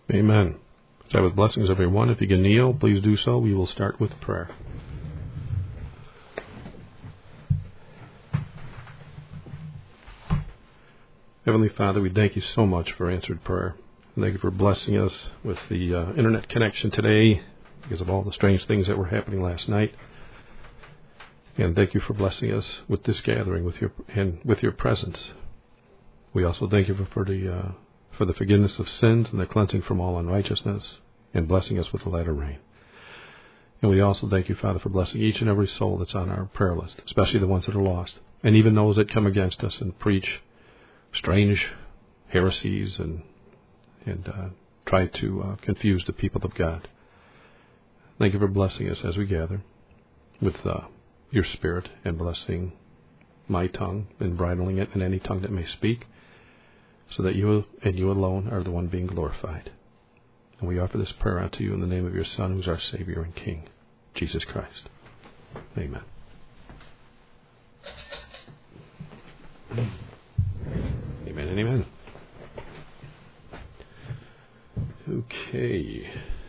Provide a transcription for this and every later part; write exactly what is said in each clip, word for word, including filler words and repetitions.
Amen. Sabbath blessings, everyone. If you can kneel, please do so. We will start with prayer. Heavenly Father, we thank you so much for answered prayer. Thank you for blessing us with the uh, internet connection today because of all the strange things that were happening last night. And thank you for blessing us with this gathering with your and with your presence. We also thank you for, for the uh, for the forgiveness of sins and the cleansing from all unrighteousness and blessing us with the latter rain. And we also thank you, Father, for blessing each and every soul that's on our prayer list, especially the ones that are lost, and even those that come against us and preach strange heresies and and uh, try to uh, confuse the people of God. Thank you for blessing us as we gather with uh, your Spirit and blessing my tongue and bridling it and any tongue that may speak, so that you and you alone are the one being glorified. And we offer this prayer out to you in the name of your Son, who's our Savior and King, Jesus Christ. Amen. Amen and amen. Okay.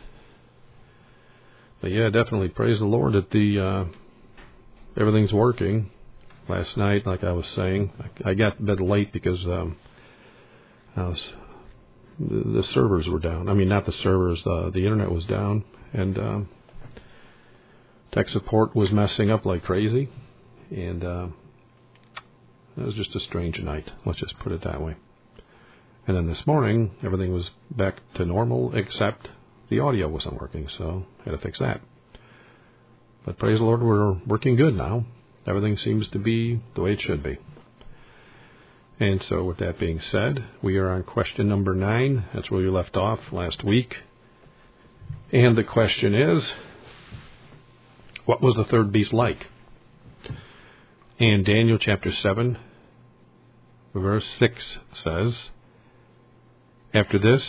But yeah, definitely praise the Lord that the uh, everything's working. Last night, like I was saying, I, I got to bed late because um, I was, the, the servers were down. I mean, not the servers, uh, the internet was down, and um, tech support was messing up like crazy, and uh, it was just a strange night. Let's just put it that way. And then this morning, everything was back to normal, except the audio wasn't working, so I had to fix that. But praise the Lord, we're working good now. Everything seems to be the way it should be. And so with that being said, we are on question number nine. That's where we left off last week. And the question is, what was the third beast like? And Daniel chapter seven, verse six says, After this,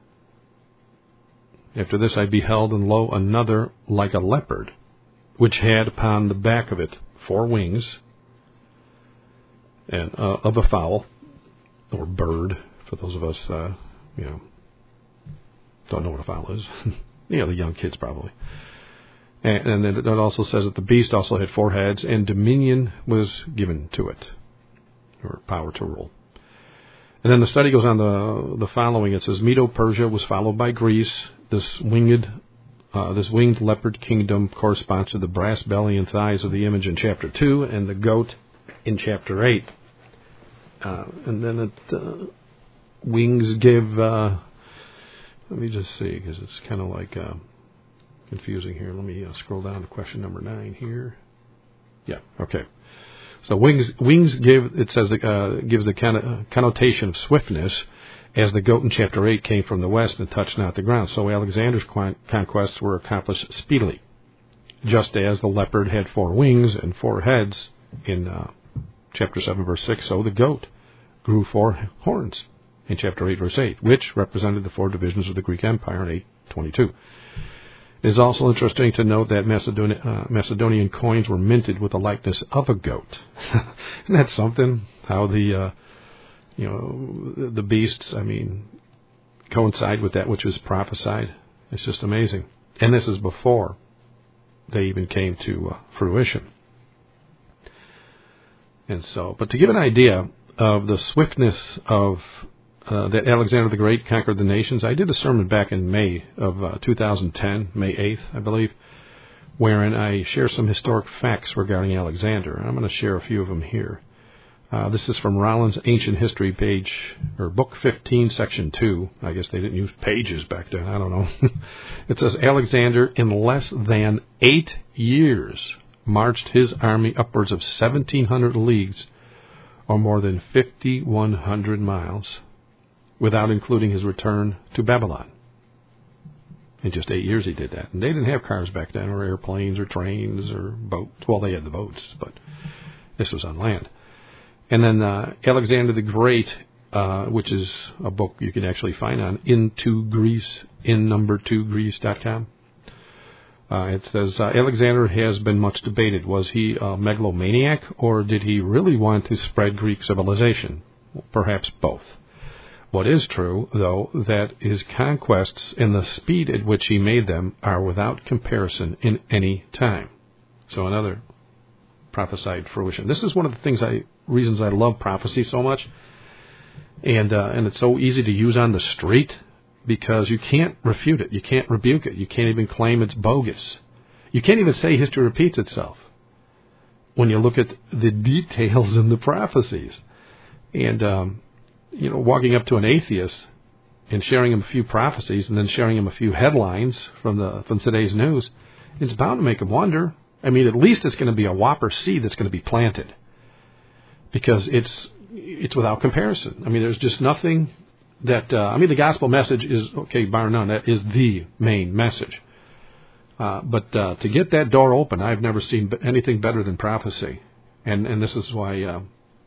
after this I beheld, and lo, another like a leopard, which had upon the back of it four wings, and uh, of a fowl, or bird, for those of us, uh, you know, don't know what a fowl is. You know, the young kids probably. And, and then it also says that the beast also had four heads, and dominion was given to it, or power to rule. And then the study goes on the the following. It says, Medo-Persia was followed by Greece. This winged Uh, this winged leopard kingdom corresponds to the brass belly and thighs of the image in chapter two and the goat in chapter eight. Uh, and then it uh, wings give, uh, let me just see, because it's kind of like uh, confusing here. Let me uh, scroll down to question number nine here. Yeah, okay. So wings wings give, it says, uh, gives the connotation of swiftness, as the goat in chapter eight came from the west and touched not the ground. So Alexander's conquests were accomplished speedily, just as the leopard had four wings and four heads in uh, chapter seven, verse six. So the goat grew four horns in chapter eight, verse eight, which represented the four divisions of the Greek Empire in eight twenty-two. It is also interesting to note that Macedonian, uh, Macedonian coins were minted with the likeness of a goat. Isn't that something? How the... Uh, You know, the beasts, I mean, coincide with that which was prophesied. It's just amazing. And this is before they even came to uh, fruition. And so, but to give an idea of the swiftness of uh, that Alexander the Great conquered the nations, I did a sermon back in May of uh, two thousand ten, May eighth, I believe, wherein I share some historic facts regarding Alexander. And I'm going to share a few of them here. Uh, this is from Rollins' Ancient History, page, or book fifteen, section two. I guess they didn't use pages back then. I don't know. It says, Alexander, in less than eight years, marched his army upwards of seventeen hundred leagues, or more than fifty-one hundred miles, without including his return to Babylon. In just eight years he did that. And they didn't have cars back then, or airplanes, or trains, or boats. Well, they had the boats, but this was on land. And then uh, Alexander the Great, uh, which is a book you can actually find on Into Greece, in number two Greece dot com. Uh, it says, uh, Alexander has been much debated. Was he a megalomaniac, or did he really want to spread Greek civilization? Perhaps both. What is true, though, that his conquests and the speed at which he made them are without comparison in any time. So another prophesied fruition. This is one of the things I reasons I love prophecy so much, and uh, and it's so easy to use on the street because you can't refute it, you can't rebuke it, you can't even claim it's bogus, you can't even say history repeats itself when you look at the details in the prophecies. And um, you know, walking up to an atheist and sharing him a few prophecies and then sharing him a few headlines from the from today's news, it's bound to make him wonder. I mean, at least it's going to be a whopper seed that's going to be planted, because it's it's without comparison. I mean, there's just nothing that, uh, I mean, the gospel message is, okay, bar none, that is the main message. Uh, but uh, to get that door open, I've never seen anything better than prophecy. And, and this is why uh,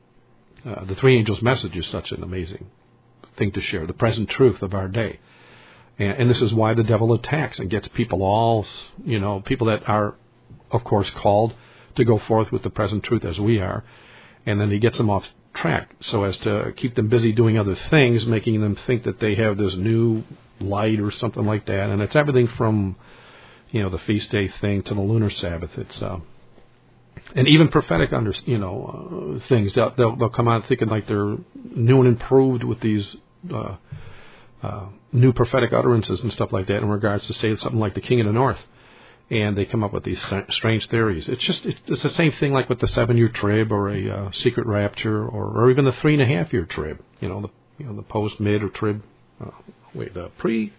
uh, the three angels' message is such an amazing thing to share, the present truth of our day. And, and this is why the devil attacks and gets people all, you know, people that are, of course, called to go forth with the present truth as we are. And then he gets them off track so as to keep them busy doing other things, making them think that they have this new light or something like that. And it's everything from, you know, the feast day thing to the lunar Sabbath. It's uh, and even prophetic, under you know, uh, things. They'll, they'll they'll come out thinking like they're new and improved with these uh, uh, new prophetic utterances and stuff like that in regards to, say, something like the King of the North. And they come up with these strange theories. It's just it's the same thing like with the seven-year trib or a uh, secret rapture, or, or even the three and a half year trib. You know, the you know the post, mid, or trib. Uh, wait, the pre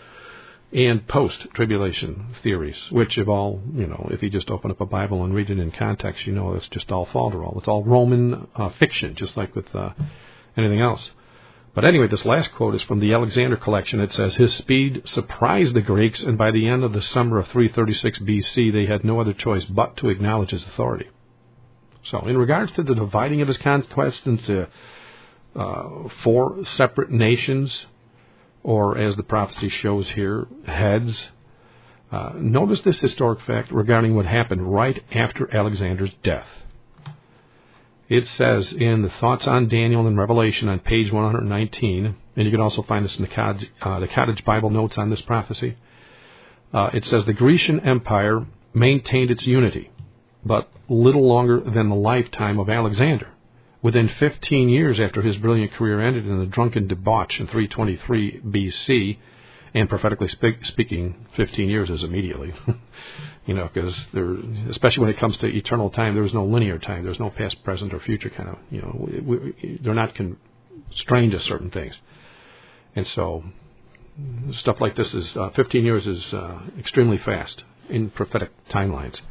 and post tribulation theories, which have all, you know, if you just open up a Bible and read it in context, you know it's just all falderall. It's all Roman uh, fiction, just like with uh, anything else. But anyway, this last quote is from the Alexander collection. It says, his speed surprised the Greeks, and by the end of the summer of three thirty-six B C, they had no other choice but to acknowledge his authority. So in regards to the dividing of his conquest into uh, four separate nations, or as the prophecy shows here, heads, uh, notice this historic fact regarding what happened right after Alexander's death. It says in the Thoughts on Daniel in Revelation on page one hundred nineteen, and you can also find this in the Cottage, uh, the Cottage Bible notes on this prophecy. Uh, it says the Grecian Empire maintained its unity, but little longer than the lifetime of Alexander. Within fifteen years after his brilliant career ended in a drunken debauch in three twenty-three B C, and prophetically speak, speaking, fifteen years is immediately. You know, because there, especially when it comes to eternal time, there's no linear time. There's no past, present, or future kind of, you know, we, we, they're not constrained to certain things. And so stuff like this is, uh, fifteen years is uh, extremely fast in prophetic timelines.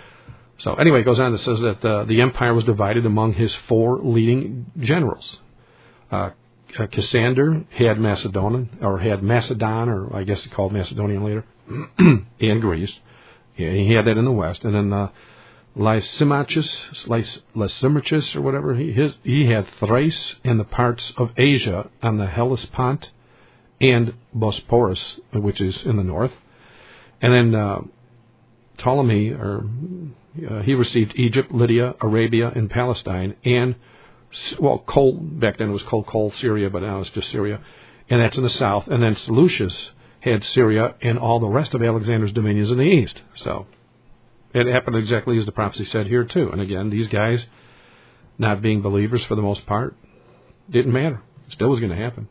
So anyway, it goes on to says that uh, the empire was divided among his four leading generals. Uh, uh, Cassander had Macedon, or had Macedon, or I guess it's called Macedonian later, and Greece. Yeah, he had that in the west. And then uh, Lysimachus, Lys, Lysimachus or whatever, he, his, he had Thrace and the parts of Asia on the Hellespont and Bosporus, which is in the north. And then uh, Ptolemy, or uh, he received Egypt, Lydia, Arabia, and Palestine, and, well, Col, back then it was called Col Syria, but now it's just Syria. And that's in the south. And then Seleucus had Syria and all the rest of Alexander's dominions in the east. So it happened exactly as the prophecy said here too. And again, these guys, not being believers for the most part, didn't matter. It still was going to happen.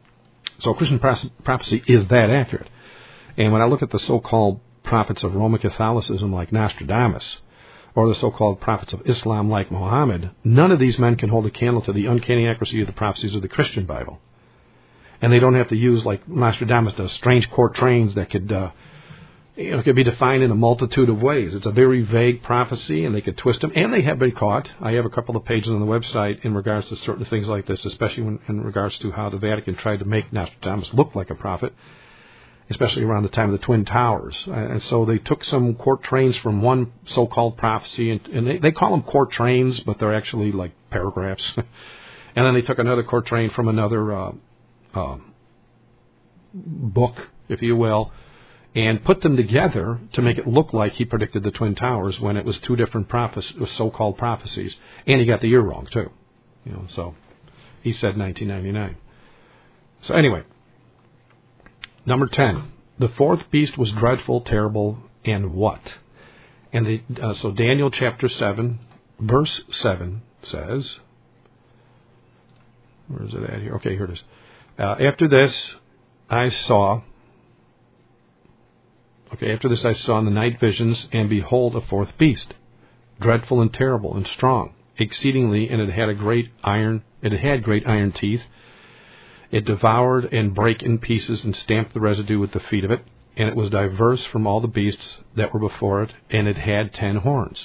So Christian prophecy is that accurate. And when I look at the so-called prophets of Roman Catholicism like Nostradamus, or the so-called prophets of Islam like Muhammad, none of these men can hold a candle to the uncanny accuracy of the prophecies of the Christian Bible. And they don't have to use, like Nostradamus does, strange quatrains that could, uh, you know, could be defined in a multitude of ways. It's a very vague prophecy, and they could twist them. And they have been caught. I have a couple of pages on the website in regards to certain things like this, especially when, in regards to how the Vatican tried to make Nostradamus look like a prophet, especially around the time of the Twin Towers. And so they took some quatrains from one so-called prophecy, and, and they, they call them quatrains, but they're actually like paragraphs. And then they took another quatrain from another uh, uh, book, if you will, and put them together to make it look like he predicted the Twin Towers when it was two different prophecies, so-called prophecies. And he got the year wrong, too. You know, so he said nineteen ninety-nine. So anyway, number ten. The fourth beast was dreadful, terrible, and what? And the, uh, so Daniel chapter seven, verse seven says, where is it at here? Okay, here it is. Uh, after this, I saw, okay, after this I saw in the night visions, and behold, a fourth beast, dreadful and terrible and strong, exceedingly, and it had a great iron, it had great iron teeth. It devoured and brake in pieces and stamped the residue with the feet of it, and it was diverse from all the beasts that were before it, and it had ten horns.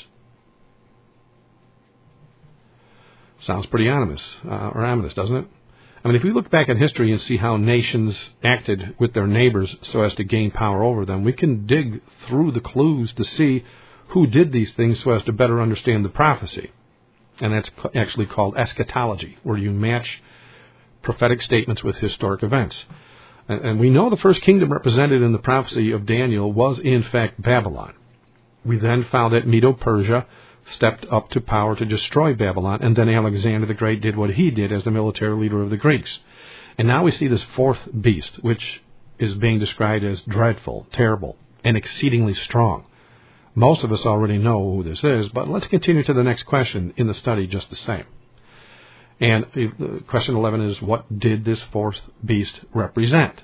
Sounds pretty ominous, uh, or ominous, doesn't it? I mean, if we look back at history and see how nations acted with their neighbors so as to gain power over them, we can dig through the clues to see who did these things so as to better understand the prophecy. And that's actually called eschatology, where you match prophetic statements with historic events. And, and we know the first kingdom represented in the prophecy of Daniel was, in fact, Babylon. We then found that Medo-Persia stepped up to power to destroy Babylon, and then Alexander the Great did what he did as the military leader of the Greeks. And now we see this fourth beast, which is being described as dreadful, terrible, and exceedingly strong. Most of us already know who this is, but let's continue to the next question in the study just the same. And question eleven is, what did this fourth beast represent?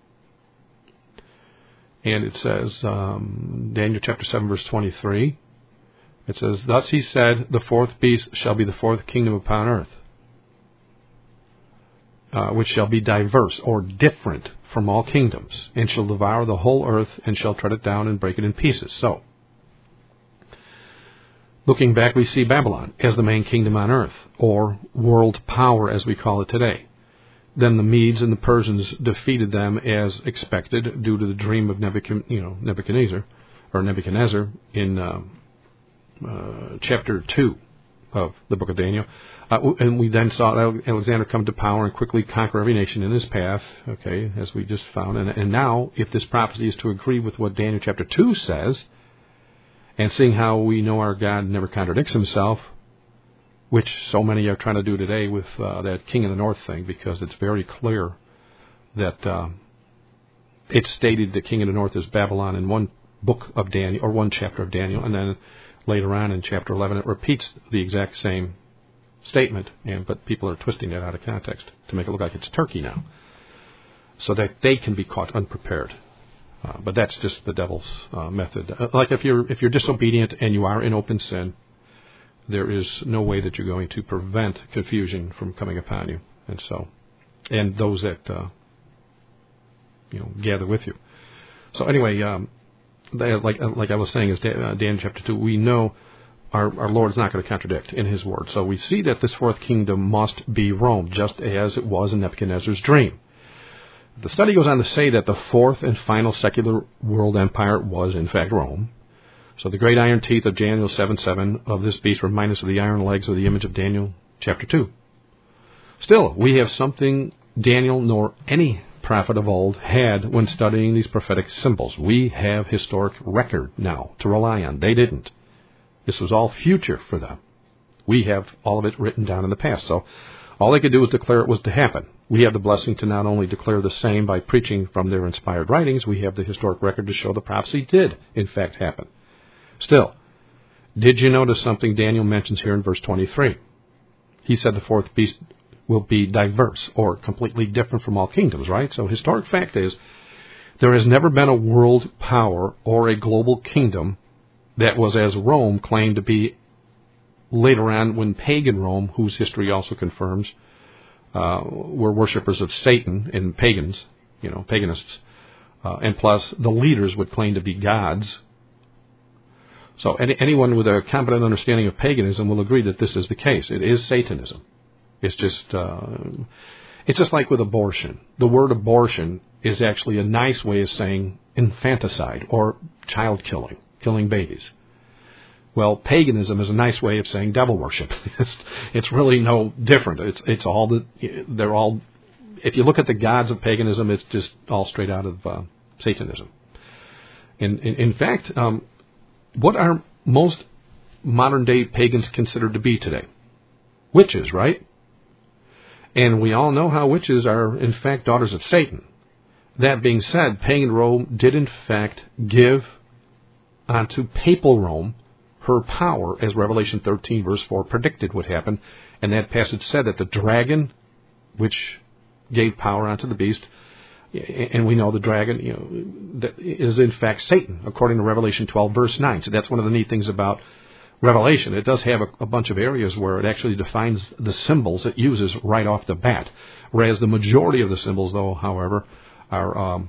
And it says, um, Daniel chapter seven, verse twenty-three, it says, thus he said, the fourth beast shall be the fourth kingdom upon earth, uh, which shall be diverse or different from all kingdoms, and shall devour the whole earth, and shall tread it down and break it in pieces. So, looking back, we see Babylon as the main kingdom on earth, or world power as we call it today. Then the Medes and the Persians defeated them as expected due to the dream of Nebuchadnezzar, you know, Nebuchadnezzar, or Nebuchadnezzar in uh, uh, chapter two of the book of Daniel. Uh, and we then saw Alexander come to power and quickly conquer every nation in his path, okay, as we just found. And, and now, if this prophecy is to agree with what Daniel chapter two says, and seeing how we know our God never contradicts himself, which so many are trying to do today with uh, that King of the North thing, because it's very clear that uh, it's stated that King of the North is Babylon in one book of Daniel, or one chapter of Daniel, and then later on in chapter eleven it repeats the exact same statement, and but people are twisting that out of context to make it look like it's Turkey now, so that they can be caught unprepared. Uh, but that's just the devil's uh, method. Uh, like if you're if you're disobedient and you are in open sin, there is no way that you're going to prevent confusion from coming upon you, and so, and those that uh, you know gather with you. So anyway, um, they, like like I was saying, is uh, Daniel chapter two. We know our our Lord is not going to contradict in His word. So we see that this fourth kingdom must be Rome, just as it was in Nebuchadnezzar's dream. The study goes on to say that the fourth and final secular world empire was, in fact, Rome. So the great iron teeth of Daniel seven seven of this beast remind us of the iron legs of the image of Daniel chapter two. Still, we have something Daniel nor any prophet of old had when studying these prophetic symbols. We have historic record now to rely on. They didn't. This was all future for them. We have all of it written down in the past. So all they could do was declare it was to happen. We have the blessing to not only declare the same by preaching from their inspired writings, we have the historic record to show the prophecy did, in fact, happen. Still, did you notice something Daniel mentions here in verse twenty-three? He said the fourth beast will be diverse, or completely different from all kingdoms, right? So historic fact is, there has never been a world power or a global kingdom that was as Rome claimed to be later on, when pagan Rome, whose history also confirms, uh, were worshippers of Satan and pagans, you know, paganists, uh, and plus the leaders would claim to be gods. So any, anyone with a competent understanding of paganism will agree that this is the case. It is Satanism. It's just, uh, it's just like with abortion. The word abortion is actually a nice way of saying infanticide or child killing, killing babies. Well, paganism is a nice way of saying devil worship. It's, it's really no different. It's it's all the they're all. If you look at the gods of paganism, it's just all straight out of uh, Satanism. In in, in fact, um, what are most modern day pagans considered to be today? Witches, right? And we all know how witches are, in fact, daughters of Satan. That being said, pagan Rome did, in fact, give unto papal Rome her power, as Revelation thirteen, verse four, predicted would happen. And that passage said that the dragon, which gave power unto the beast, and we know the dragon, you know, that is in fact Satan, according to Revelation twelve, verse nine. So that's one of the neat things about Revelation. It does have a, a bunch of areas where it actually defines the symbols it uses right off the bat, whereas the majority of the symbols, though, however, are um,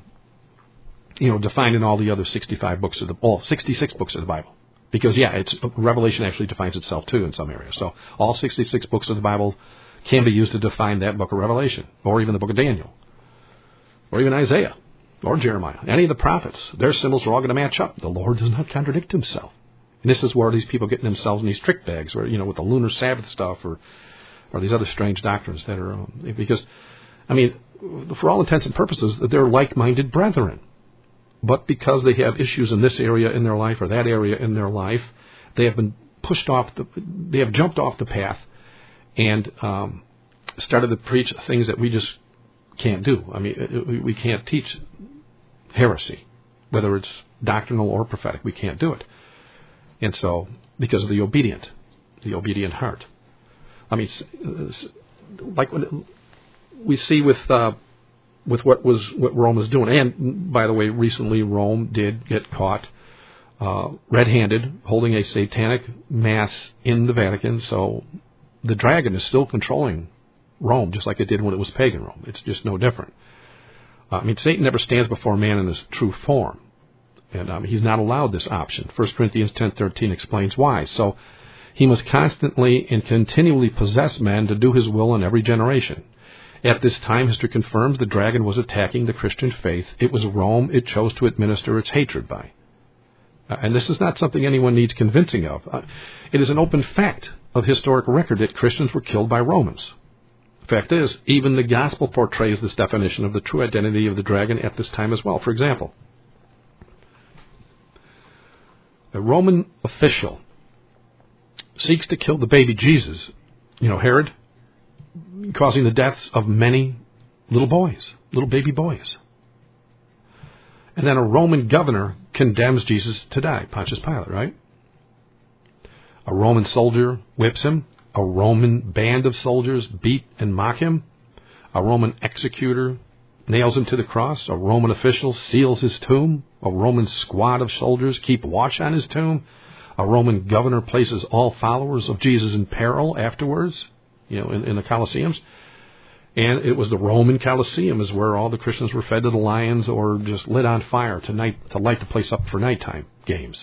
you know defined in all the other sixty-five books of the, well, sixty-six books of the Bible. Because yeah, it's Revelation actually defines itself too in some areas. So all sixty-six books of the Bible can be used to define that book of Revelation, or even the book of Daniel, or even Isaiah, or Jeremiah. Any of the prophets, their symbols are all going to match up. The Lord does not contradict himself. And this is where these people get themselves in these trick bags, where, you know, with the lunar Sabbath stuff, or or these other strange doctrines that are, um, because, I mean, for all intents and purposes, they're like-minded brethren. But because they have issues in this area in their life or that area in their life, they have been pushed off the, they have jumped off the path and um, started to preach things that we just can't do. I mean, we can't teach heresy, whether it's doctrinal or prophetic. We can't do it. And so, because of the obedient, the obedient heart. I mean, like when we see with uh, with what was what Rome was doing. And by the way, recently Rome did get caught uh, red-handed holding a satanic mass in the Vatican. So the dragon is still controlling Rome, just like it did when it was pagan Rome. It's just no different. Uh, I mean, Satan never stands before man in his true form. And um, he's not allowed this option. First Corinthians ten thirteen explains why. So he must constantly and continually possess men to do his will in every generation. At this time, history confirms the dragon was attacking the Christian faith. It was Rome it chose to administer its hatred by. Uh, and this is not something anyone needs convincing of. Uh, it is an open fact of historic record that Christians were killed by Romans. Fact is, even the gospel portrays this definition of the true identity of the dragon at this time as well. For example, a Roman official seeks to kill the baby Jesus, you know, Herod, causing the deaths of many little boys, little baby boys. And then a Roman governor condemns Jesus to die, Pontius Pilate, right? A Roman soldier whips him. A Roman band of soldiers beat and mock him. A Roman executor nails him to the cross. A Roman official seals his tomb. A Roman squad of soldiers keep watch on his tomb. A Roman governor places all followers of Jesus in peril afterwards, you know, in, in the Colosseums. And it was the Roman Colosseum is where all the Christians were fed to the lions or just lit on fire to, night, to light the place up for nighttime games.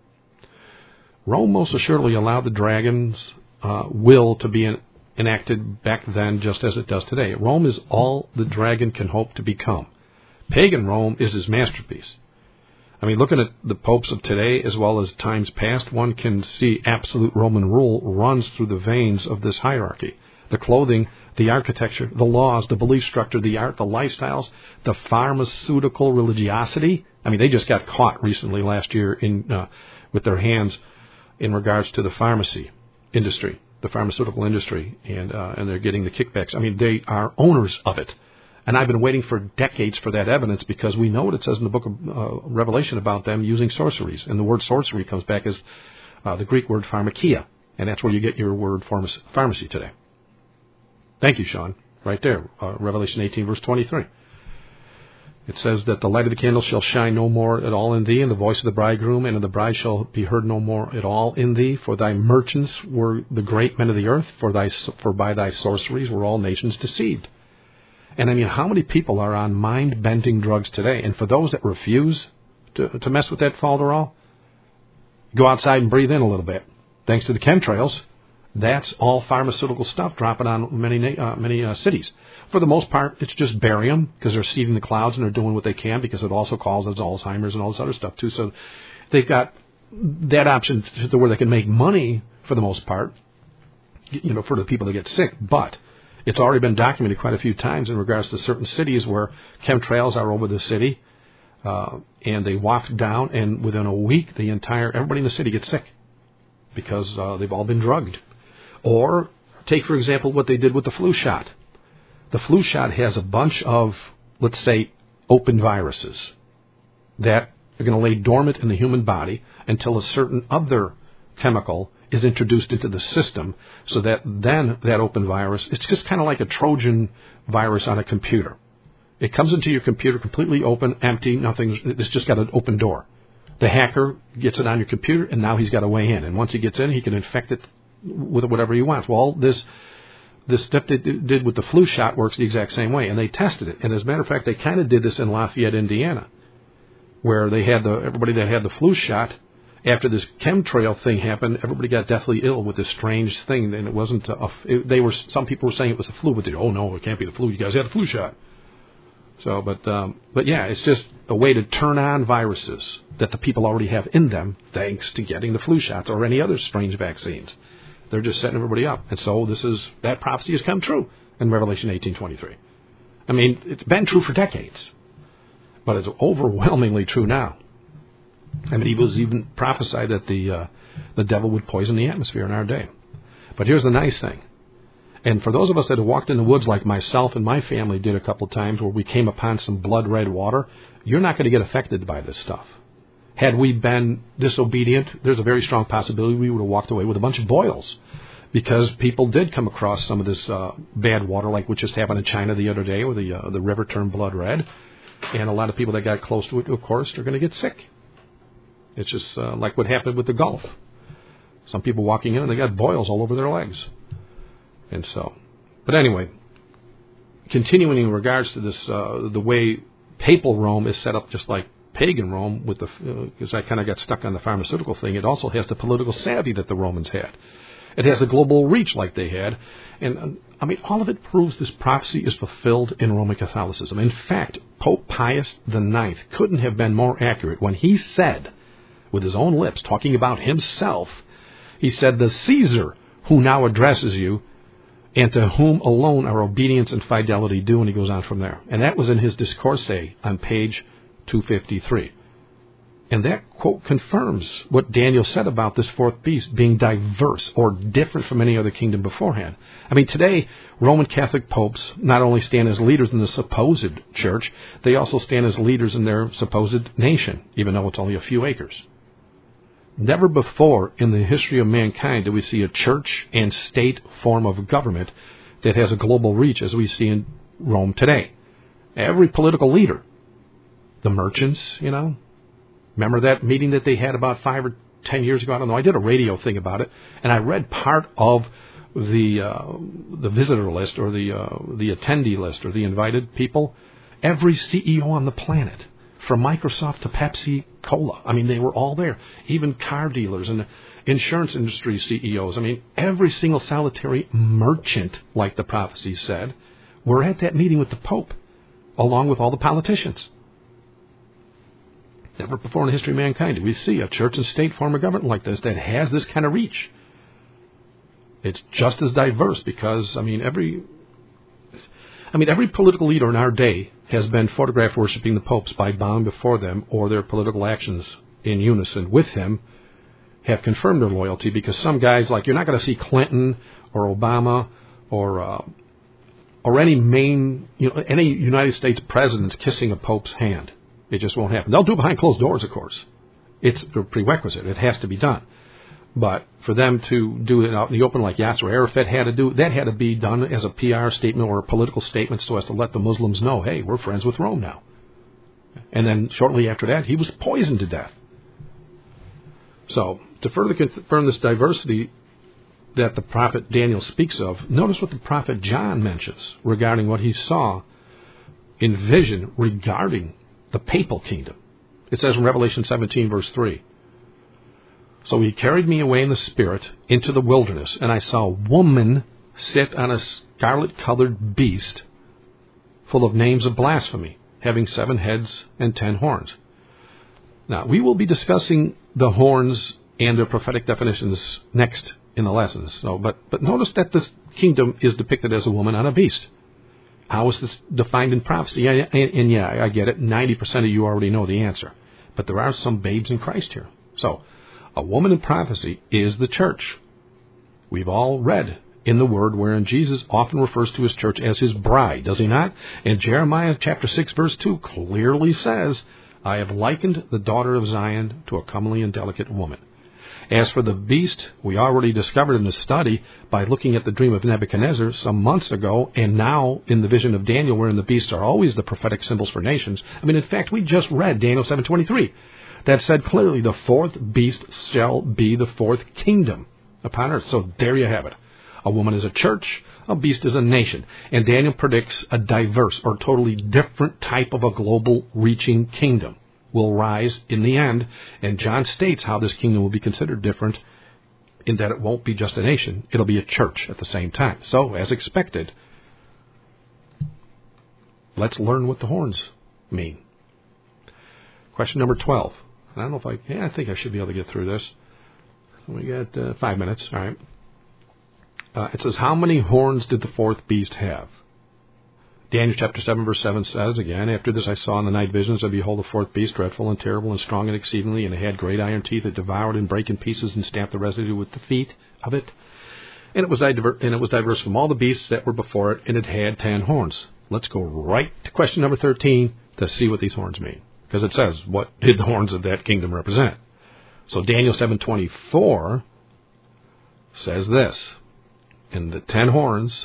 Rome most assuredly allowed the dragon's uh, will to be in, enacted back then just as it does today. Rome is all the dragon can hope to become. Pagan Rome is his masterpiece. I mean, looking at the popes of today as well as times past, one can see absolute Roman rule runs through the veins of this hierarchy. The clothing, the architecture, the laws, the belief structure, the art, the lifestyles, the pharmaceutical religiosity. I mean, they just got caught recently last year in uh, with their hands in regards to the pharmacy industry, the pharmaceutical industry, and uh, and they're getting the kickbacks. I mean, they are owners of it. And I've been waiting for decades for that evidence because we know what it says in the book of uh, Revelation about them using sorceries. And the word sorcery comes back as uh, the Greek word pharmakia. And that's where you get your word pharmacy, pharmacy today. Thank you, Sean. Right there, uh, Revelation eighteen, verse twenty-three. It says that the light of the candle shall shine no more at all in thee, and the voice of the bridegroom and of the bride shall be heard no more at all in thee. For thy merchants were the great men of the earth, for thy for by thy sorceries were all nations deceived. And I mean, how many people are on mind-bending drugs today? And for those that refuse to, to mess with that falderall, go outside and breathe in a little bit. Thanks to the chemtrails, that's all pharmaceutical stuff dropping on many uh, many uh, cities. For the most part, it's just barium because they're seeding the clouds and they're doing what they can because it also causes Alzheimer's and all this other stuff too. So they've got that option to where they can make money for the most part, you know, for the people that get sick. But it's already been documented quite a few times in regards to certain cities where chemtrails are over the city, uh, and they waft down, and within a week, the entire everybody in the city gets sick because uh, they've all been drugged. Or take, for example, what they did with the flu shot. the flu shot has a bunch of, let's say, open viruses that are going to lay dormant in the human body until a certain other chemical is introduced into the system, so that then that open virus, it's just kind of like a Trojan virus on a computer. It comes into your computer completely open, empty, nothing, it's just got an open door. The hacker gets it on your computer, and now he's got a way in. And once he gets in, he can infect it with whatever he wants. Well, this this stuff they did with the flu shot works the exact same way, and they tested it. And as a matter of fact, they kind of did this in Lafayette, Indiana, where they had the everybody that had the flu shot. After this chemtrail thing happened, everybody got deathly ill with this strange thing, and it wasn't a. It, they were some people were saying it was the flu, but they oh no, it can't be the flu. You guys had the flu shot. So, but um, but yeah, it's just a way to turn on viruses that the people already have in them, thanks to getting the flu shots or any other strange vaccines. They're just setting everybody up, and so this is that prophecy has come true in Revelation eighteen twenty-three. I mean, it's been true for decades, but it's overwhelmingly true now. I mean, he was even prophesied that the uh, the devil would poison the atmosphere in our day. But here's the nice thing. And for those of us that have walked in the woods like myself and my family did a couple of times where we came upon some blood red water, you're not going to get affected by this stuff. Had we been disobedient, there's a very strong possibility we would have walked away with a bunch of boils, because people did come across some of this uh, bad water, like what just happened in China the other day, where the, uh, the river turned blood red. And a lot of people that got close to it, of course, are going to get sick. It's just uh, like what happened with the Gulf. Some people walking in and they got boils all over their legs. And so, but anyway, continuing in regards to this, uh, the way papal Rome is set up just like pagan Rome, with the, because uh, I kind of got stuck on the pharmaceutical thing, it also has the political savvy that the Romans had. It has the global reach like they had. And, uh, I mean, all of it proves this prophecy is fulfilled in Roman Catholicism. In fact, Pope Pius the Ninth couldn't have been more accurate when he said, with his own lips, talking about himself, he said, "The Caesar who now addresses you, and to whom alone are obedience and fidelity due," and he goes on from there. And that was in his Discourse on page two fifty-three. And that quote confirms what Daniel said about this fourth beast being diverse or different from any other kingdom beforehand. I mean, today, Roman Catholic popes not only stand as leaders in the supposed church, they also stand as leaders in their supposed nation, even though it's only a few acres. Never before in the history of mankind do we see a church and state form of government that has a global reach as we see in Rome today. Every political leader, the merchants, you know, remember that meeting that they had about five or ten years ago? I don't know. I did a radio thing about it, and I read part of the uh, the visitor list or the uh, the attendee list or the invited people. Every C E O on the planet, from Microsoft to Pepsi Cola. I mean, they were all there. Even car dealers and insurance industry C E Os. I mean, every single solitary merchant, like the prophecy said, were at that meeting with the Pope, along with all the politicians. Never before in the history of mankind did we see a church and state form of government like this that has this kind of reach. It's just as diverse because, I mean, every... I mean, every political leader in our day has been photographed worshiping the popes by bowing before them, or their political actions in unison with him have confirmed their loyalty, because some guys, like, you're not going to see Clinton or Obama or uh, or any main, you know, any United States presidents kissing a pope's hand. It just won't happen. They'll do it behind closed doors, of course. It's a prerequisite. It has to be done. But for them to do it out in the open like Yasser Arafat had to do, that had to be done as a P R statement or a political statement so as to let the Muslims know, hey, we're friends with Rome now. And then shortly after that, he was poisoned to death. So, to further confirm this diversity that the prophet Daniel speaks of, notice what the prophet John mentions regarding what he saw in vision regarding the papal kingdom. It says in Revelation seventeen, verse three, "So he carried me away in the Spirit into the wilderness, and I saw a woman sit on a scarlet-colored beast full of names of blasphemy, having seven heads and ten horns." Now, we will be discussing the horns and their prophetic definitions next in the lessons. So, but, but notice that this kingdom is depicted as a woman on a beast. How is this defined in prophecy? And, and, and yeah, I get it. ninety percent of you already know the answer. But there are some babes in Christ here. So, a woman in prophecy is the church. We've all read in the word wherein Jesus often refers to his church as his bride, does he not? And Jeremiah chapter six, verse two clearly says, I have likened the daughter of Zion to a comely and delicate woman. As for the beast, we already discovered in the study by looking at the dream of Nebuchadnezzar some months ago, and now in the vision of Daniel, wherein the beasts are always the prophetic symbols for nations. I mean, in fact, we just read Daniel seven twenty-three. That said clearly, the fourth beast shall be the fourth kingdom upon earth. So there you have it. A woman is a church, a beast is a nation. And Daniel predicts a diverse or totally different type of a global reaching kingdom will rise in the end, and John states how this kingdom will be considered different in that it won't be just a nation, it'll be a church at the same time. So, as expected, let's learn what the horns mean. Question number twelve. I don't know if I, yeah, I think I should be able to get through this. We got uh, five minutes, all right. Uh, it says, how many horns did the fourth beast have? Daniel chapter seven, verse seven says, again, after this I saw in the night visions, and behold, the fourth beast, dreadful and terrible and strong and exceedingly, and it had great iron teeth that devoured and brake in pieces and stamped the residue with the feet of it. And it was diver- and it was diverse from all the beasts that were before it, and it had ten horns. Let's go right to question number thirteen to see what these horns mean. Because it says, what did the horns of that kingdom represent? So Daniel seven twenty-four says this, and the ten horns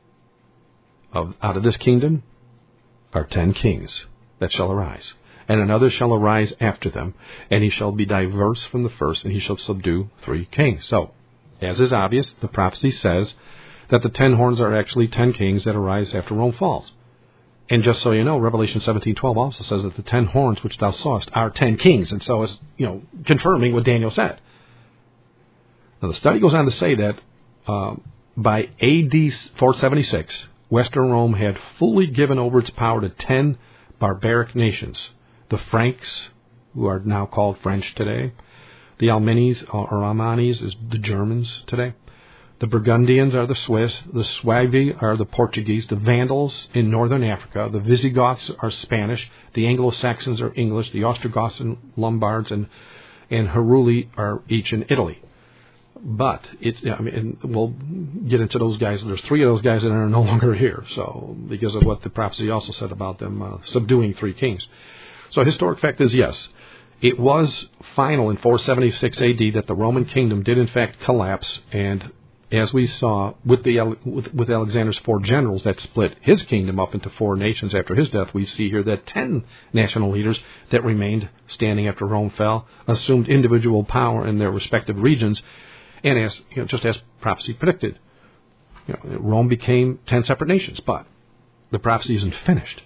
Of, out of this kingdom are ten kings that shall arise, and another shall arise after them, and he shall be diverse from the first, and he shall subdue three kings. So, as is obvious, the prophecy says that the ten horns are actually ten kings that arise after Rome falls. And just so you know, Revelation seventeen twelve also says that the ten horns which thou sawest are ten kings, and so is, you know, confirming what Daniel said. Now, the study goes on to say that um, by A D four seventy-six, Western Rome had fully given over its power to ten barbaric nations. The Franks, who are now called French today. The Almanis, or Almanis, is the Germans today. The Burgundians are the Swiss. The Suevi are the Portuguese. The Vandals in northern Africa. The Visigoths are Spanish. The Anglo-Saxons are English. The Ostrogoths and Lombards and, and Heruli are each in Italy. But it's, I mean, we'll get into those guys. There's three of those guys that are no longer here, so because of what the prophecy also said about them uh, subduing three kings. So historic fact is, yes, it was final in four seventy-six A D that the Roman kingdom did in fact collapse, and as we saw with the with, with Alexander's four generals that split his kingdom up into four nations after his death, we see here that ten national leaders that remained standing after Rome fell assumed individual power in their respective regions. And as you know, just as prophecy predicted, you know, Rome became ten separate nations. But the prophecy isn't finished.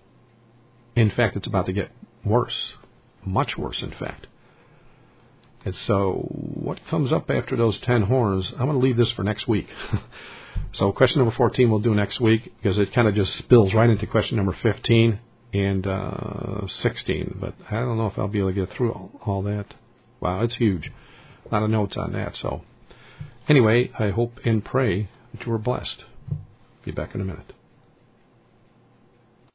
In fact, it's about to get worse, much worse, in fact. And so, what comes up after those ten horns? I'm going to leave this for next week. So, question number fourteen we'll do next week because it kind of just spills right into question number fifteen and uh, sixteen. But I don't know if I'll be able to get through all, all that. Wow, it's huge. A lot of notes on that. So. Anyway, I hope and pray that you are blessed. Be back in a minute.